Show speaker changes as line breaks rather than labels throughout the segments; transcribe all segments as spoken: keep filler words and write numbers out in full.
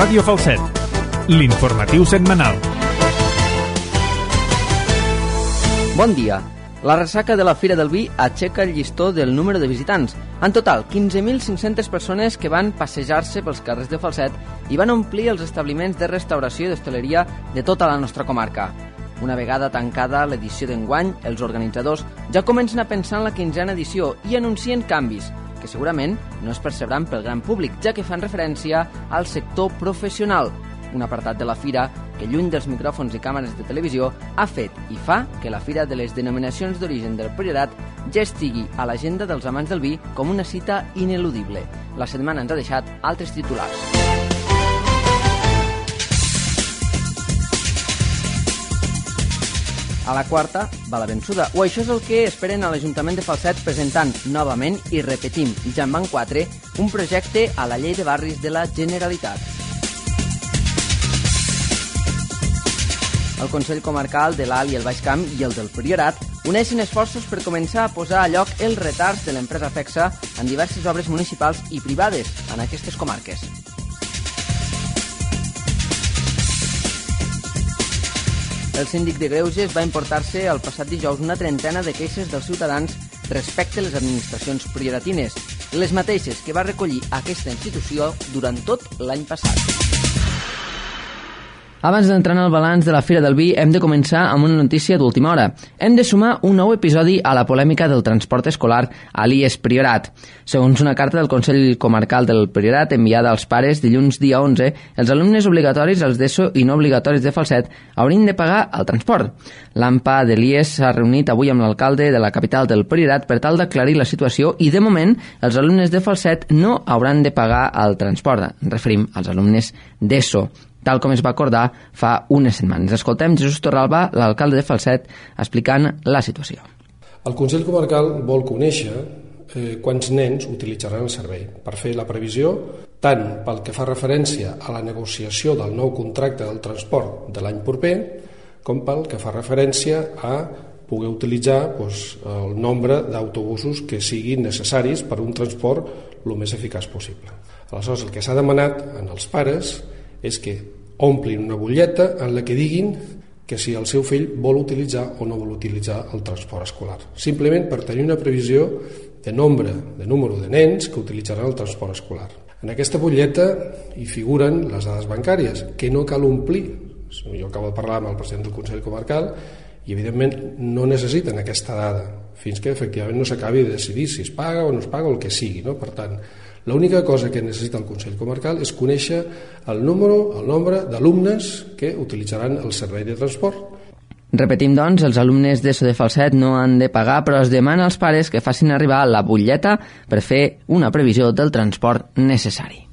Ràdio Falset, l'informatiu setmanal.
Bon dia. La ressaca de la Fira del Vi aixeca el llistó del número de visitants. En total, quinze mil cinc-centes persones que van passejar-se pels carrers de Falset i van omplir els establiments de restauració i d'hostaleria de tota la nostra comarca. Una vegada tancada l'edició d'enguany, els organitzadors ja comencen a pensar en la quinzena edició i anuncien canvis, que segurament no es percebran pel gran públic, ja que fan referència al sector professional, un apartat de la fira que, lluny dels micròfons i càmeres de televisió, ha fet i fa que la Fira de les Denominacions d'Origen del Priorat ja estigui a l'agenda dels amants del vi com una cita ineludible. La setmana ens ha deixat altres titulars. A la quarta va la vençuda, o això és el que esperen a l'Ajuntament de Falset presentant novament, i repetim, ja en van quatre, un projecte a la Llei de Barris de la Generalitat. El Consell Comarcal de l'Alt i el Baix Camp i el del Priorat uneixen esforços per començar a posar a lloc els retards de l'empresa Fecsa en diverses obres municipals i privades en aquestes comarques. El síndic de Greuges va importar-se el passat dijous una trentena de queixes dels ciutadans respecte a les administracions prioratines, les mateixes que va recollir aquesta institució durant tot l'any passat. Abans d'entrar en el balanç de la Fira del Vi, hem de començar amb una notícia d'última hora. Hem de sumar un nou episodi a la polèmica del transport escolar a l'I E S Priorat. Segons una carta del Consell Comarcal del Priorat enviada als pares dilluns dia onze, els alumnes obligatoris, els d'ESO i no obligatoris de Falset, haurien de pagar el transport. L'AMPA de l'I E S s'ha reunit avui amb l'alcalde de la capital del Priorat per tal d'aclarir la situació i, de moment, els alumnes de Falset no hauran de pagar el transport. Ens referim als alumnes d'ESO, tal com es va acordar fa unes setmanes. Escoltem Jesús Torralba, l'alcalde de Falset, explicant la situació.
El Consell Comarcal vol conèixer eh, quants nens utilitzaran el servei per fer la previsió tant pel que fa referència a la negociació del nou contracte del transport de l'any proper com pel que fa referència a poder utilitzar doncs, el nombre d'autobusos que siguin necessaris per un transport el més eficaç possible. Aleshores, el que s'ha demanat als pares és que omplin una butlleta en la que diguin que si el seu fill vol utilitzar o no vol utilitzar el transport escolar. Simplement per tenir una previsió de nombre, de número de nens que utilitzaran el transport escolar. En aquesta butlleta hi figuren les dades bancàries, que no cal omplir. Jo acabo de parlar amb el president del Consell Comarcal i, evidentment, no necessiten aquesta dada fins que, efectivament, no s'acabi de decidir si es paga o no es paga o el que sigui, no? Per tant, l'única cosa que necessita el Consell Comarcal és conèixer el número, el nombre d'alumnes que utilitzaran el servei de transport.
Repetim, doncs, els alumnes d'ESO de Falset no han de pagar, però es demana als pares que facin arribar la butlleta per fer una previsió del transport necessari.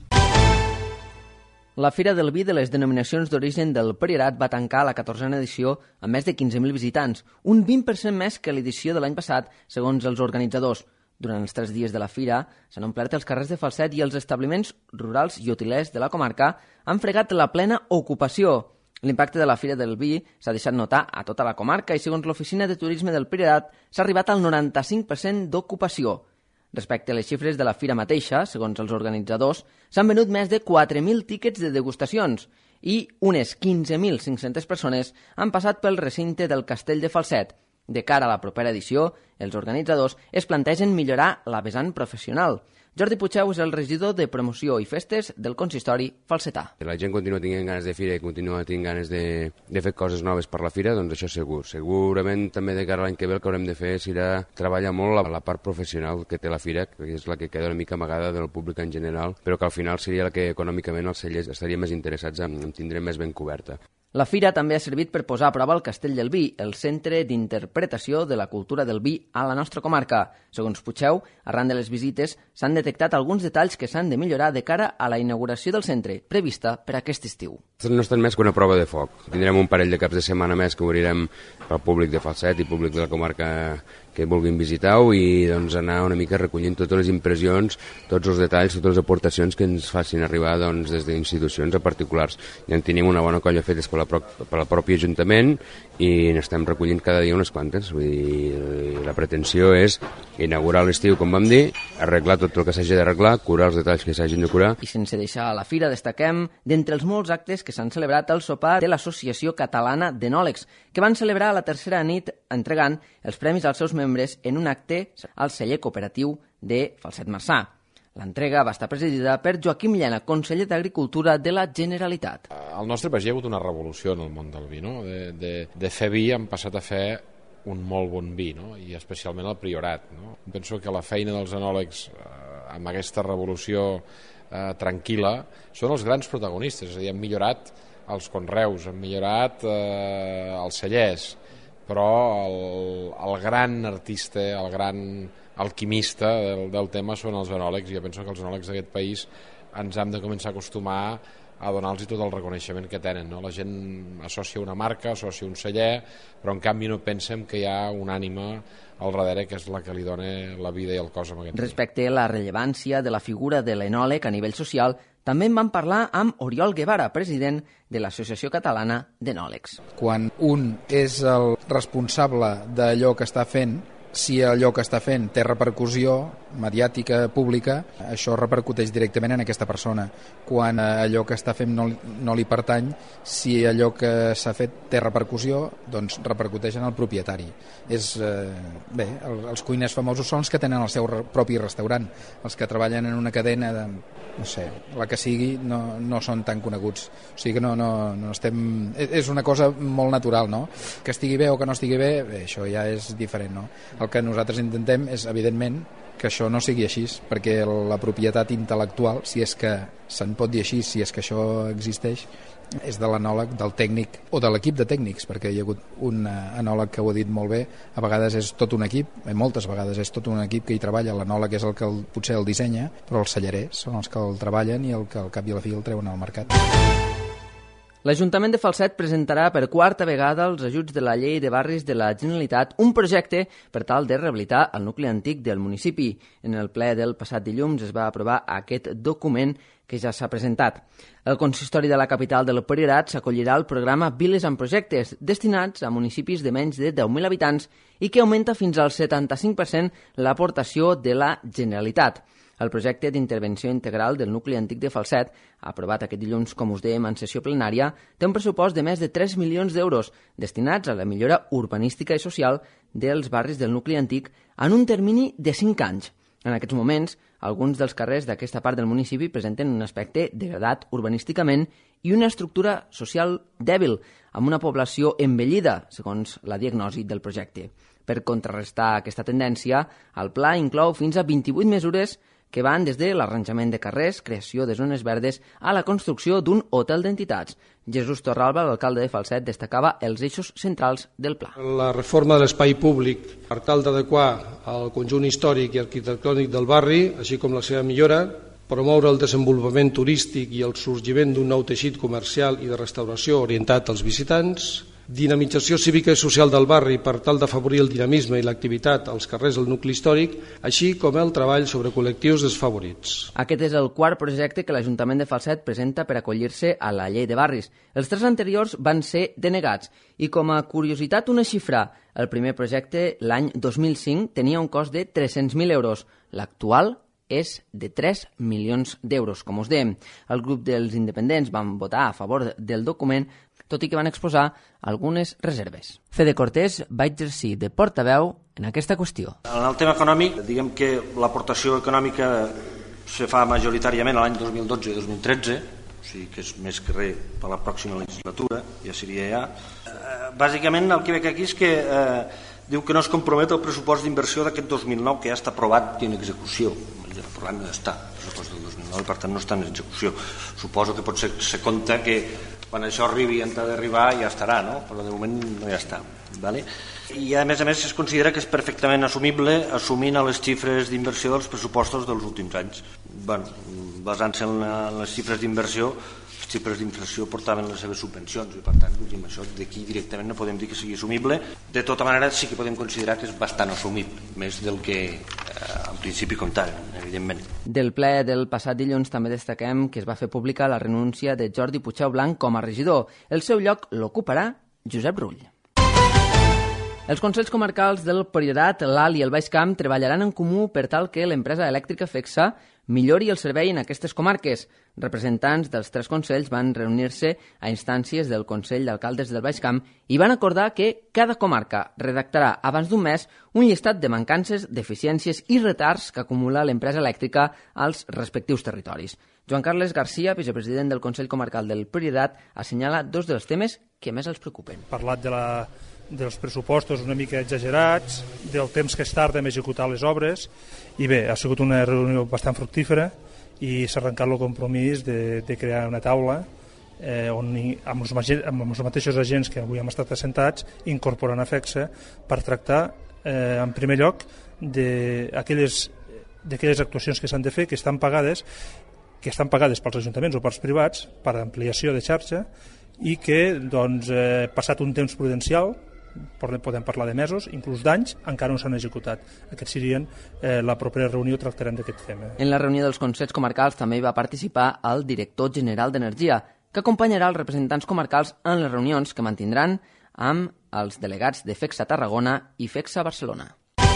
La Fira del Vi de les Denominacions d'Origen del Priorat va tancar la catorzena edició amb més de quinze mil visitants, un vint per cent més que l'edició de l'any passat, segons els organitzadors. Durant els tres dies de la fira s'han omplert els carrers de Falset i els establiments rurals i hotelers de la comarca han fregat la plena ocupació. L'impacte de la Fira del Vi s'ha deixat notar a tota la comarca i, segons l'Oficina de Turisme del Priorat, s'ha arribat al noranta-cinc per cent d'ocupació. Respecte a les xifres de la fira mateixa, segons els organitzadors, s'han venut més de quatre mil tíquets de degustacions i unes quinze mil cinc-centes persones han passat pel recinte del Castell de Falset. De cara a la propera edició, els organitzadors es plantegen millorar la vessant professional. Jordi Puigdeu és el regidor de Promoció i Festes del consistori falsetà.
La gent continua tenint ganes de fira i continua tenint ganes de, de fer coses noves per la fira, doncs això segur. Segurament també de cara a l'any que ve el que haurem de fer serà treballar molt la, la part professional que té la fira, que és la que queda una mica amagada del públic en general, però que al final seria la que econòmicament els cellers estarien més interessats en, en tindre més ben coberta.
La fira també ha servit per posar a prova el Castell del Vi, el centre d'interpretació de la cultura del vi a la nostra comarca. Segons Puigdeu, arran de les visites s'han detectat alguns detalls que s'han de millorar de cara a la inauguració del centre, prevista per aquest estiu.
No estan més que una prova de foc. Tindrem un parell de caps de setmana més que obrirem pel públic de Falset i públic de la comarca que vulguin visitar-ho i doncs, anar una mica recollint totes les impressions, tots els detalls, totes les aportacions que ens facin arribar doncs, des d'institucions a particulars. Ja en tenim una bona colla fetes per la, pro per la pròpia Ajuntament i n'estem recollint cada dia unes quantes. Vull dir, la pretensió és inaugurar l'estiu, com vam dir, arreglar tot el que s'hagi d'arreglar, curar els detalls que s'hagin de curar.
I sense deixar la fira destaquem d'entre els molts actes que s'han celebrat al sopar de l'Associació Catalana d'Enòlegs, que van celebrar la tercera nit entregant els premis als seus membres en un acte al celler cooperatiu de Falset Marçà. L'entrega va estar presidida per Joaquim Llena, conseller d'Agricultura de la Generalitat.
Al nostre país hi ha hagut una revolució en el món del vi, no? De, de, de fer vi hem passat a fer un molt bon vi, no? I especialment el Priorat. No? Penso que la feina dels enòlegs eh, amb aquesta revolució eh, tranquil·la són els grans protagonistes, és a dir, han millorat els conreus, han millorat eh, els cellers, però el, el gran artista, el gran alquimista del, del tema són els enòlegs, i jo penso que els enòlegs d'aquest país ens hem de començar a acostumar a donar-los tot el reconeixement que tenen. No? La gent associa una marca, associa un celler, però en canvi no pensem que hi ha una ànima al darrere que és la que li dona la vida i el cos a aquest.
Respecte a la rellevància de la figura de l'enòleg a nivell social, també en vam parlar amb Oriol Guevara, president de l'Associació Catalana d'Enòlegs.
Quan un és el responsable d'allò que està fent, si allò que està fent té repercussió mediàtica, pública, això repercuteix directament en aquesta persona. Quan allò que està fent no, no li pertany, si allò que s'ha fet té repercussió, doncs repercuteix en el propietari. És, eh, bé, el, els cuiners famosos són els que tenen el seu re, propi restaurant. Els que treballen en una cadena de, no sé, la que sigui, no, no són tan coneguts. O sigui que no, no, no estem... És una cosa molt natural, no? Que estigui bé o que no estigui bé, bé, això ja és diferent, no? El que nosaltres intentem és, evidentment, que això no sigui així, perquè la propietat intel·lectual, si és que se'n pot dir així, si és que això existeix, és de l'enòleg, del tècnic o de l'equip de tècnics, perquè hi ha hagut un enòleg que ho ha dit molt bé, a vegades és tot un equip, moltes vegades és tot un equip que hi treballa, l'enòleg és el que el, potser el dissenya, però els cellerers són els que el treballen i el que al cap i a la fi el treuen al mercat.
L'Ajuntament de Falset presentarà per quarta vegada els ajuts de la Llei de Barris de la Generalitat, un projecte per tal de rehabilitar el nucli antic del municipi. En el ple del passat dilluns es va aprovar aquest document que ja s'ha presentat. El consistori de la capital del Priorat s'acollirà al programa Viles amb Projectes, destinats a municipis de menys de deu mil habitants i que augmenta fins al setanta-cinc per cent l'aportació de la Generalitat. El projecte d'intervenció integral del nucli antic de Falset, aprovat aquest dilluns, com us dèiem, en sessió plenària, té un pressupost de més de tres milions d'euros destinats a la millora urbanística i social dels barris del nucli antic en un termini de cinc anys. En aquests moments, alguns dels carrers d'aquesta part del municipi presenten un aspecte degradat urbanísticament i una estructura social dèbil, amb una població envellida, segons la diagnosi del projecte. Per contrarrestar aquesta tendència, el pla inclou fins a vint-i-vuit mesures que van des de l'arranjament de carrers, creació de zones verdes, a la construcció d'un hotel d'entitats. Jesús Torralba, l'alcalde de Falset, destacava els eixos centrals del pla.
La reforma de l'espai públic per tal d'adequar el conjunt històric i arquitectònic del barri, així com la seva millora, promoure el desenvolupament turístic i el sorgiment d'un nou teixit comercial i de restauració orientat als visitants, dinamització cívica i social del barri per tal d'afavorir el dinamisme i l'activitat als carrers del nucli històric, així com el treball sobre col·lectius desfavorits.
Aquest és el quart projecte que l'Ajuntament de Falset presenta per acollir-se a la llei de barris. Els tres anteriors van ser denegats i, com a curiositat, una xifra. El primer projecte, l'any dos mil cinc, tenia un cost de tres-cents mil euros. L'actual és de tres milions d'euros. Com us dèiem, el grup dels independents van votar a favor del document, tot i que van exposar algunes reserves. Fede Cortés va exercir de portaveu en aquesta qüestió.
En el tema econòmic, diguem que l'aportació econòmica se fa majoritàriament l'any dos mil dotze i dos mil tretze, o sigui que és més que res per la pròxima legislatura, ja seria ja. Eh, bàsicament el que veig aquí és que eh, diu que no es compromet el pressupost d'inversió d'aquest dos mil nou, que ja està aprovat i en execució. El problema no està, el pressupost del dos mil nou, i per tant no està en execució. Suposo que pot ser se compta que quan això arribi, en d'arribar, ja estarà, no? Però de moment no ja està. Vale? I a més a més es considera que és perfectament assumible assumint a les xifres d'inversió dels pressupostos dels últims anys. Bueno, basant-se en les xifres d'inversió, xifres d'inflació portaven les seves subvencions i per tant això d'aquí directament no podem dir que sigui assumible. De tota manera sí que podem considerar que és bastant assumible, més del que eh, en principi comptàvem, evidentment.
Del ple del passat dilluns també destaquem que es va fer pública la renúncia de Jordi Puigdeu Blanc com a regidor. El seu lloc l'ocuparà Josep Rull. Els Consells Comarcals del Priorat, l'Alt i el Baix Camp treballaran en comú per tal que l'empresa elèctrica FECSA millori el servei en aquestes comarques. Representants dels tres consells van reunir-se a instàncies del Consell d'Alcaldes del Baix Camp i van acordar que cada comarca redactarà abans d'un mes un llistat de mancances, deficiències i retards que acumula l'empresa elèctrica als respectius territoris. Joan Carles Garcia, vicepresident del Consell Comarcal del Priorat, assenyala dos dels temes que més els preocupen.
Parlat de la dels pressupostos una mica exagerats, del temps que es tarda en executar les obres, i bé, ha sigut una reunió bastant fructífera i s'ha arrencat el compromís de, de crear una taula eh, on amb els, amb els mateixos agents que avui hem estat assentats incorporant a FECSA per tractar eh, en primer lloc d'aquelles d'aquelles actuacions que s'han de fer, que estan pagades que estan pagades pels ajuntaments o pels privats per ampliació de xarxa i que, doncs, eh, passat un temps prudencial, podem parlar de mesos, inclús d'anys, encara no s'han executat. Aquests serien eh, la propera reunió, tractarem d'aquest tema.
En la reunió dels Consells Comarcals també hi va participar el director general d'Energia, que acompanyarà els representants comarcals en les reunions que mantindran amb els delegats de FECSA Tarragona i FECSA Barcelona.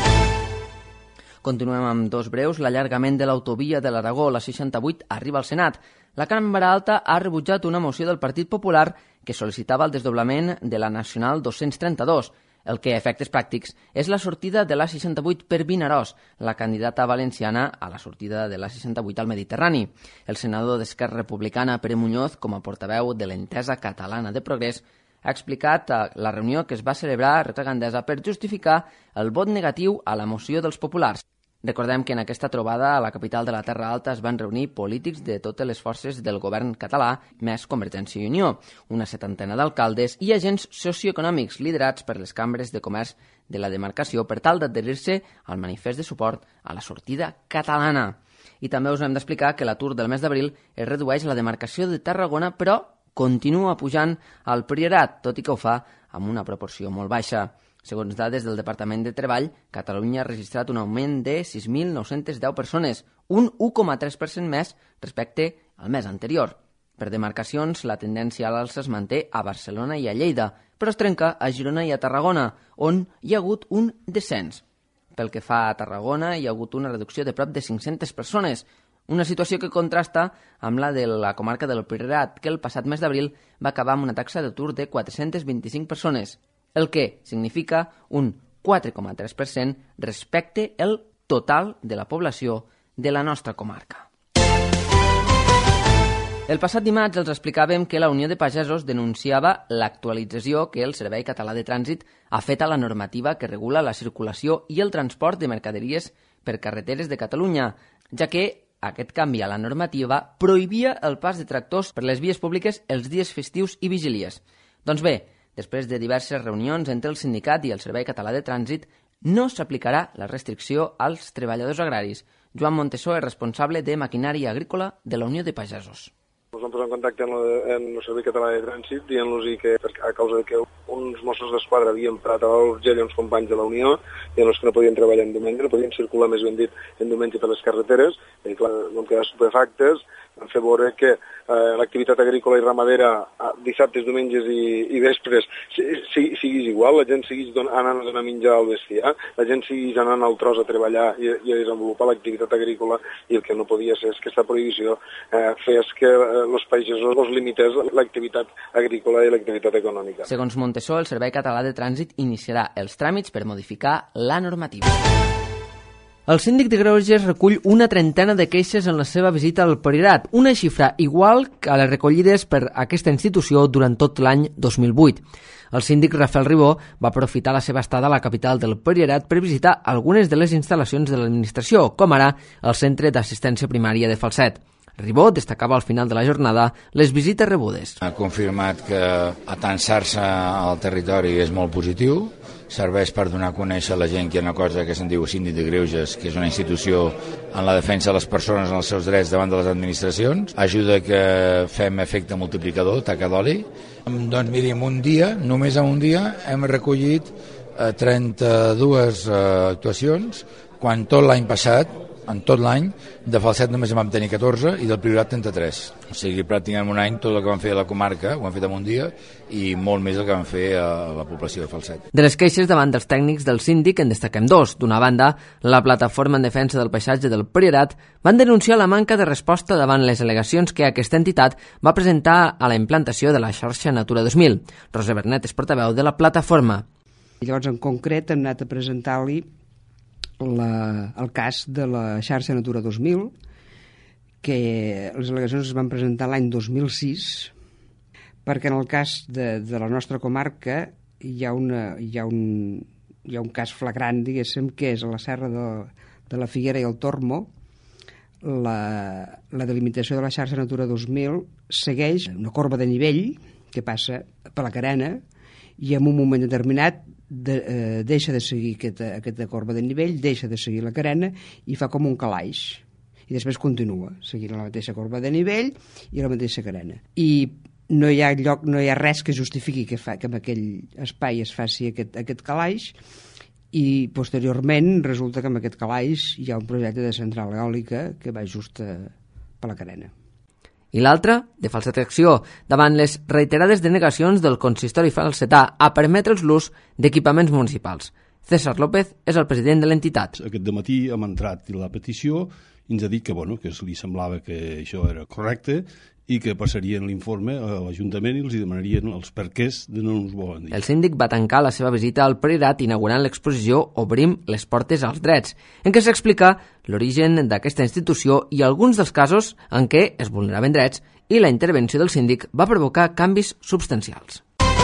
Continuem amb dos breus. L'allargament de l'autovia de l'Aragó, la seixanta-vuit, arriba al Senat. La Cambra Alta ha rebutjat una moció del Partit Popular que sol·licitava el desdoblament de la Nacional dos-cents trenta-dos, el que a efectes pràctics és la sortida de la seixanta-vuit per Vinaròs, la candidata valenciana a la sortida de la seixanta-vuit al Mediterrani. El senador d'Esquerra Republicana, Pere Muñoz, com a portaveu de l'Entesa Catalana de Progrés, ha explicat a la reunió que es va celebrar a Rota Gandesa per justificar el vot negatiu a la moció dels populars. Recordem que en aquesta trobada a la capital de la Terra Alta es van reunir polítics de totes les forces del govern català, més Convergència i Unió, una setantena d'alcaldes i agents socioeconòmics liderats per les cambres de comerç de la demarcació per tal d'adherir-se al manifest de suport a la sortida catalana. I també us hem d'explicar que l'atur del mes d'abril es redueix a la demarcació de Tarragona, però continua pujant al Priorat, tot i que ho fa amb una proporció molt baixa. Segons dades del Departament de Treball, Catalunya ha registrat un augment de sis mil nou-cents deu persones, un u coma tres per cent més respecte al mes anterior. Per demarcacions, la tendència a l'alça es manté a Barcelona i a Lleida, però es trenca a Girona i a Tarragona, on hi ha hagut un descens. Pel que fa a Tarragona, hi ha hagut una reducció de prop de cinc-centes persones, una situació que contrasta amb la de la comarca del Priorat, que el passat mes d'abril va acabar amb una taxa d'atur de quatre-centes vint-i-cinc persones, el que significa un quatre coma tres per cent respecte al total de la població de la nostra comarca. El passat dimarts els explicàvem que la Unió de Pagesos denunciava l'actualització que el Servei Català de Trànsit ha fet a la normativa que regula la circulació i el transport de mercaderies per carreteres de Catalunya, ja que aquest canvi a la normativa prohibia el pas de tractors per les vies públiques els dies festius i vigílies. Doncs bé, després de diverses reunions entre el sindicat i el Servei Català de Trànsit, no s'aplicarà la restricció als treballadors agraris. Joan Montesó és responsable de maquinària agrícola de la Unió de Pagesos.
Ens vam posar en contacte amb el Servei Català de Trànsit dient-los que a causa de que uns Mossos d'Esquadra havien parat a l'Urgell uns companys de la Unió i els que no podien treballar en diumenge, no podien circular, més ben dit, en diumenge per les carreteres, i clar, vam quedar estupefactes, vam fer veure que eh, l'activitat agrícola i ramadera dissabtes, diumenges i, i vespres si, si, siguis igual, la gent seguís anant a menjar al bestiar, la gent seguís anant al tros a treballar i, i a desenvolupar l'activitat agrícola, i el que no podia ser és que aquesta prohibició eh, fes que els pagesos els limités l'activitat agrícola i l'activitat econòmica.
Segons Montesó, el Servei Català de Trànsit iniciarà els tràmits per modificar la normativa. El síndic de Greuges recull una trentena de queixes en la seva visita al Priorat, una xifra igual que a les recollides per aquesta institució durant tot l'any dos mil vuit. El síndic Rafael Ribó va aprofitar la seva estada a la capital del Priorat per visitar algunes de les instal·lacions de l'administració, com ara el Centre d'Assistència Primària de Falset. Ribó destacava al final de la jornada les visites rebudes.
Ha confirmat que atansar-se al territori és molt positiu, serveix per donar a conèixer a la gent que hi ha una cosa que se'n diu Síndic de Greuges, que és una institució en la defensa de les persones en els seus drets davant de les administracions, ajuda que fem efecte multiplicador, taca d'oli. Doncs miri, en un dia, només en un dia, hem recollit eh, trenta-dues eh, actuacions, quan tot l'any passat, en tot l'any, de Falset només en vam tenir catorze i del Priorat trenta-tres. O sigui, pràcticament un any tot el que vam fer a la comarca ho hem fet en un dia i molt més el que vam fer a la població de Falset.
De les queixes davant dels tècnics del síndic en destaquem dos. D'una banda, la plataforma en defensa del paisatge del Priorat van denunciar la manca de resposta davant les al·legacions que aquesta entitat va presentar a la implantació de la xarxa Natura dos mil. Rosa Bernet és portaveu de la plataforma.
Llavors, en concret, hem anat a presentar-li La, el cas de la xarxa Natura dos mil, que les al·legacions es van presentar l'any dos mil sis, perquè en el cas de, de la nostra comarca hi ha, una, hi, ha un, hi ha un cas flagrant, diguéssim, que és a la serra de, de la Figuera i el Tormo. La, la delimitació de la xarxa Natura dos mil segueix una corba de nivell que passa per la carena i en un moment determinat de, eh, deixa de seguir aquesta, aquesta corba de nivell, deixa de seguir la carena i fa com un calaix. I després continua seguint la mateixa corba de nivell i la mateixa carena. I no hi ha lloc, no hi ha res que justifiqui que, fa, que en aquell espai es faci aquest, aquest calaix, i posteriorment resulta que en aquest calaix hi ha un projecte de central eòlica que va just a, per la carena.
I l'altra, de Falset Acció, davant les reiterades denegacions del consistori falsetà a permetre'ls l'ús d'equipaments municipals. César López és el president de l'entitat.
Aquest dematí hem entrat la petició i ens ha dit que, bueno, que li semblava que això era correcte i que passarien l'informe a l'Ajuntament i els demanarien els perquès de no ens volen dir.
El síndic va tancar la seva visita al Priorat inaugurant l'exposició Obrim les portes als drets, en què s'explica l'origen d'aquesta institució i alguns dels casos en què es vulneraven drets i la intervenció del síndic va provocar canvis substancials.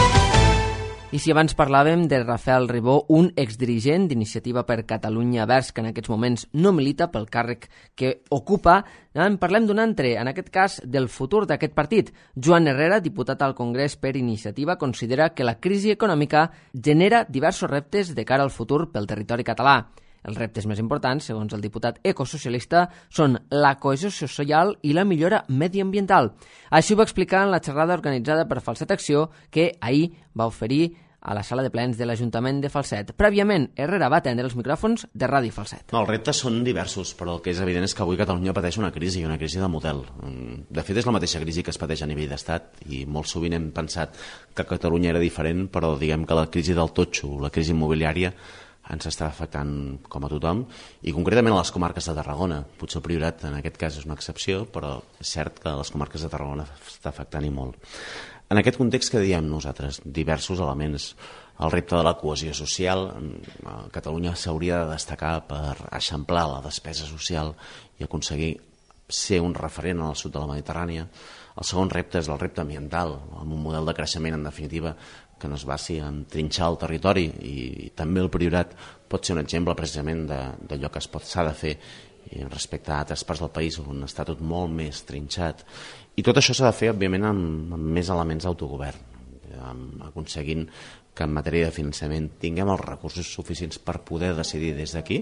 I si abans parlàvem de Rafael Ribó, un exdirigent d'Iniciativa per Catalunya Verds que en aquests moments no milita pel càrrec que ocupa, en parlem d'un altre, en aquest cas del futur d'aquest partit. Joan Herrera, diputat al Congrés per Iniciativa, considera que la crisi econòmica genera diversos reptes de cara al futur pel territori català. Els reptes més importants, segons el diputat ecosocialista, són la cohesió social i la millora mediambiental. Així ho va explicar en la xerrada organitzada per Falset Acció, que ahir va oferir a la sala de plens de l'Ajuntament de Falset. Prèviament, Herrera va atendre els micròfons de Ràdio Falset.
No, els reptes són diversos, però el que és evident és que avui Catalunya pateix una crisi, una crisi de model. De fet, és la mateixa crisi que es pateix a nivell d'estat, i molt sovint hem pensat que Catalunya era diferent, però diguem que la crisi del totxo, la crisi immobiliària, ens està afectant com a tothom, i concretament a les comarques de Tarragona. Potser el Priorat en aquest cas és una excepció, però és cert que a les comarques de Tarragona està afectant i molt. En aquest context que diem nosaltres, diversos elements. El repte de la cohesió social, a Catalunya s'hauria de destacar per eixamplar la despesa social i aconseguir ser un referent al sud de la Mediterrània. El segon repte és el repte ambiental, amb un model de creixement, en definitiva, que no es basi en trinxar el territori, i, i també el Priorat pot ser un exemple precisament d'allò que s'ha de fer i respecte a altres parts del país on està tot molt més trinxat. I tot això s'ha de fer, òbviament, amb, amb més elements d'autogovern, amb, aconseguint que en matèria de finançament tinguem els recursos suficients per poder decidir des d'aquí,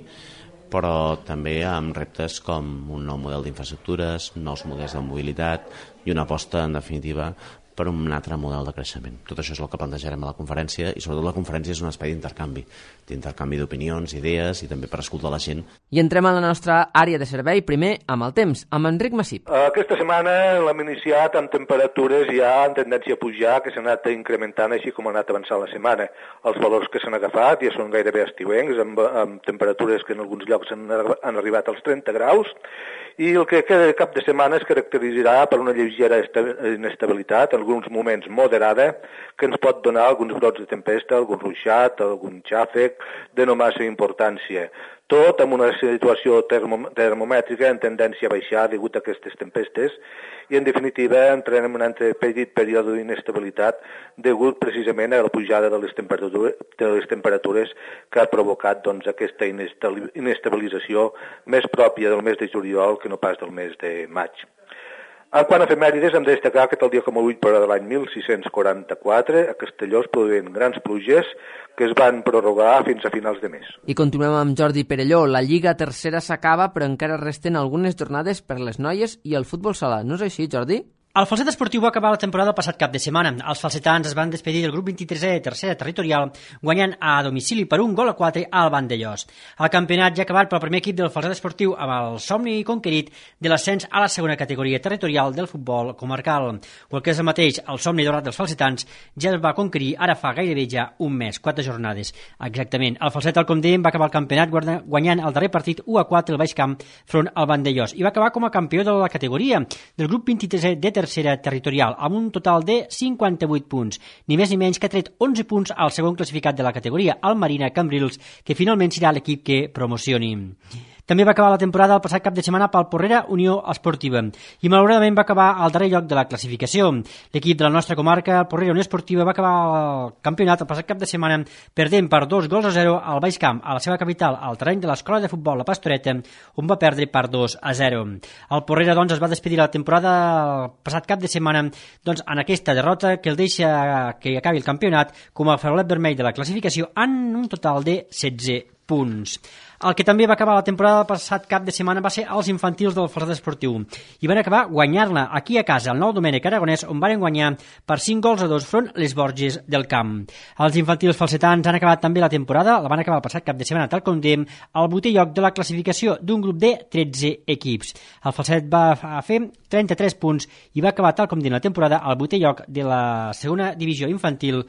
però també amb reptes com un nou model d'infraestructures, nous models de mobilitat i una aposta, en definitiva, per un altre model de creixement. Tot això és el que plantejarem a la conferència, i sobretot la conferència és un espai d'intercanvi, d'intercanvi d'opinions, idees, i també per escoltar la gent.
I entrem a la nostra àrea de servei, primer amb el temps, amb Enric Massip.
Aquesta setmana l'hem iniciat amb temperatures ja en tendència a pujar, que s'ha anat incrementant així com ha anat avançant la setmana. Els valors que s'han agafat ja són gairebé estiuencs, amb, amb temperatures que en alguns llocs han, han arribat als trenta graus, i el que queda de cap de setmana es caracteritzarà per una lleugera inestabilitat, en alguns moments moderada, que ens pot donar alguns brots de tempesta, algun ruixat, algun xàfec de no massa importància. Tot amb una situació termomètrica en tendència a baixar degut a aquestes tempestes, i en definitiva entrem en un altre petit període d'inestabilitat degut precisament a la pujada de les temperatures, de les temperatures que ha provocat doncs, aquesta inestabilització més pròpia del mes de juliol que no pas del mes de maig. Quant a efemèrides, hem de destacar que el dia com avui, però de l'any mil sis-cents quaranta-quatre, a Castelló es produïen grans pluges que es van prorrogar fins a finals de mes.
I continuem amb Jordi Perelló. La Lliga Tercera s'acaba, però encara resten algunes jornades per les noies i el futbol sala. No és així, Jordi?
El Falset Esportiu va acabar la temporada el passat cap de setmana. Els falsetans es van despedir del grup vint-i-tresè de tercera territorial, guanyant a domicili per un gol a quatre al Vandellòs. El campionat ja ha acabat pel primer equip del Falset Esportiu amb el somni conquerit de l'ascens a la segona categoria territorial del futbol comarcal. O el que és el mateix, el somni daurat dels falsetans ja es va conquerir ara fa gairebé ja un mes, quatre jornades. Exactament. El Falset, al com dèiem, va acabar el campionat guanyant el darrer partit u a quatre al Baix Camp front al Vandellòs i va acabar com a campió de la categoria del grup vint-i-tresè de tercera territorial, amb un total de cinquanta-vuit punts, ni més ni menys que ha tret onze punts al segon classificat de la categoria, el Marina Cambrils, que finalment serà l'equip que promocioni. També va acabar la temporada el passat cap de setmana pel Porrera Unió Esportiva i malauradament va acabar al darrer lloc de la classificació. L'equip de la nostra comarca, el Porrera Unió Esportiva, va acabar el campionat el passat cap de setmana perdent per dos gols a zero al Baix Camp, a la seva capital, al terreny de l'escola de futbol La Pastoreta, on va perdre per dos a zero. El Porrera, doncs, es va despedir la temporada el passat cap de setmana doncs, en aquesta derrota que el deixa que acabi el campionat com a farolet vermell de la classificació en un total de setze punts. El que també va acabar la temporada del passat cap de setmana va ser els infantils del Falset Esportiu i van acabar guanyar-la aquí a casa, al Nou Domènec Aragonès, on van guanyar per cinc gols a dos front les Borges del Camp. Els infantils falsetans han acabat també la temporada, la van acabar el passat cap de setmana, tal com dèiem, al vuitè lloc de la classificació d'un grup de tretze equips. El Falset va fer trenta-tres punts i va acabar, tal com dèiem, la temporada al vuitè lloc de la segona divisió infantil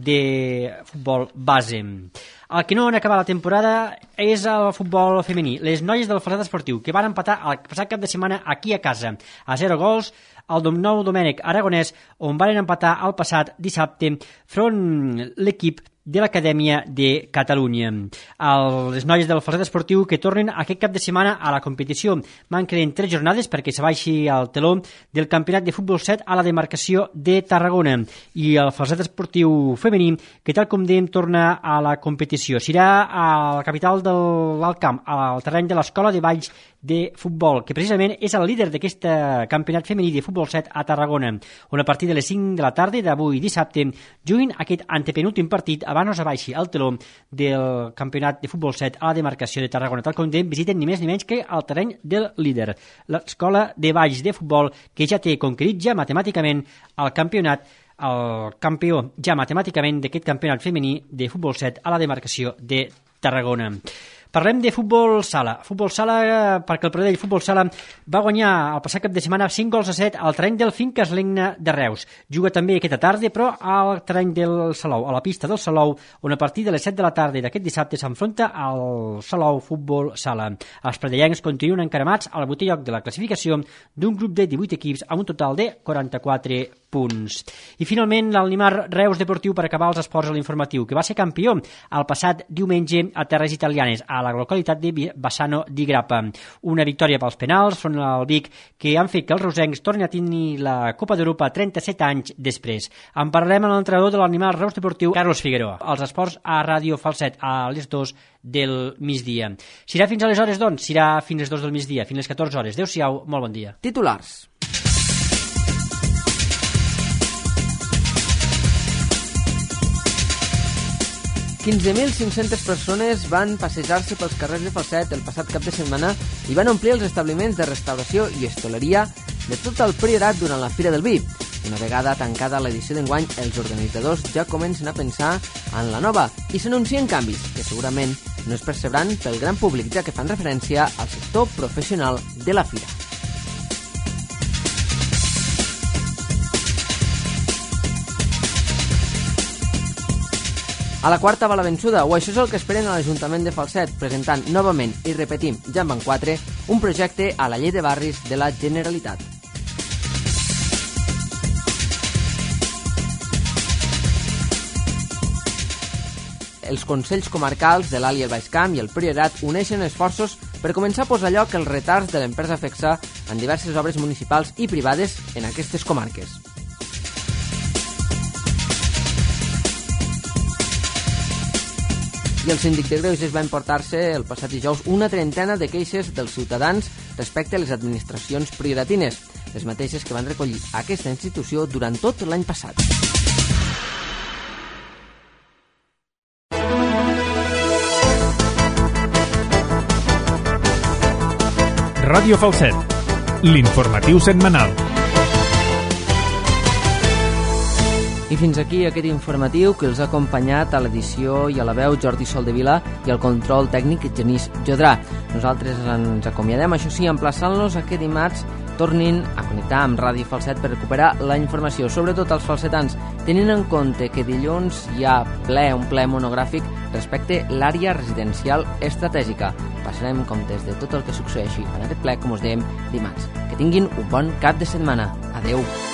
de futbol base. El que no han acabat la temporada és el futbol femení. Les noies del Falset Esportiu, que van empatar el passat cap de setmana aquí a casa, a zero gols, al Nou Domènec Aragonès, on van empatar el passat dissabte front l'equip de l'Acadèmia de Catalunya. El, les noies del Falset Esportiu que tornen aquest cap de setmana a la competició. Manquen tres jornades perquè s'abaixi el teló del campionat de futbol set a la demarcació de Tarragona. I el Falset Esportiu femení, que tal com dèiem, torna a la competició. Serà a la capital de l'Alt Camp, al terreny de l'Escola de Valls de Futbol, que precisament és el líder d'aquest campionat femení de futbol set a Tarragona, on a partir de les cinc de la tarda d'avui dissabte juguin aquest antepenúltim partit abans no s'abaixi el teló del campionat de futbol set a la demarcació de Tarragona. Tal com dèiem, visiten ni més ni menys que el terreny del líder, l'Escola de Valls de Futbol, que ja té conquerit ja matemàticament el campionat, el campió ja matemàticament d'aquest campionat femení de futbol set a la demarcació de Tarragona. Parlem de futbol sala. Futbol sala, perquè el Pradell Futbol Sala va guanyar el passat cap de setmana cinc gols a set al terreny del Finques Legna de Reus. Juga també aquesta tarda, però al terreny del Salou, a la pista del Salou, on a partir de les set de la tarda d'aquest dissabte s'enfronta al Salou Futbol Sala. Els pradellencs continuen encaramats al vuitè lloc de la classificació d'un grup de divuit equips amb un total de quaranta-quatre punts. I finalment l'Almar Reus Deportiu per acabar els esports a l'informatiu, que va ser campió el passat diumenge a terres italianes, a la localitat de Bassano di Grappa. Una victòria pels penals front al Vic que han fet que els reusencs tornin a tenir la Copa d'Europa trenta-set anys després. En parlarem amb l'entrenador de l'Almar Reus Deportiu, Carlos Figueroa. Els esports a Ràdio Falset a les dos del migdia. Serà fins aleshores, doncs? Serà fins les dos del migdia, fins les catorze hores. Adéu-siau, molt bon dia.
Titulars. quinze mil cinc-centes persones van passejar-se pels carrers de Falset el passat cap de setmana i van omplir els establiments de restauració i hostaleria de tot el Priorat durant la Fira del Vi. Una vegada tancada l'edició d'enguany, els organitzadors ja comencen a pensar en la nova i s'anuncien canvis que segurament no es percebran pel gran públic, ja que fan referència al sector professional de la Fira. A la quarta va la vençuda, o això és el que esperen a l'Ajuntament de Falset, presentant novament, i repetim, ja en van quatre, un projecte a la llei de barris de la Generalitat. Els Consells Comarcals de l'Alt i el Baix Camp i el Priorat uneixen esforços per començar a posar lloc els retards de l'empresa Fecsa en diverses obres municipals i privades en aquestes comarques. I el síndic de Greuges va emportar-se el passat dijous una trentena de queixes dels ciutadans respecte a les administracions prioratines. les mateixes que van recollir aquesta institució durant tot l'any passat.
Ràdio Falset, l'informatiu setmanal.
I fins aquí aquest informatiu que els ha acompanyat a l'edició i a la veu Jordi Soldevila i al control tècnic Genís Jodrà. Nosaltres ens acomiadem, això sí, emplaçant-los a que dimarts tornin a connectar amb Ràdio Falset per recuperar la informació, sobretot als falsetans, tenint en compte que dilluns hi ha ple, un ple monogràfic respecte a l'àrea residencial estratègica. Passarem comptes de tot el que succeeixi en aquest ple, com us dèiem, dimarts. Que tinguin un bon cap de setmana. Adeu.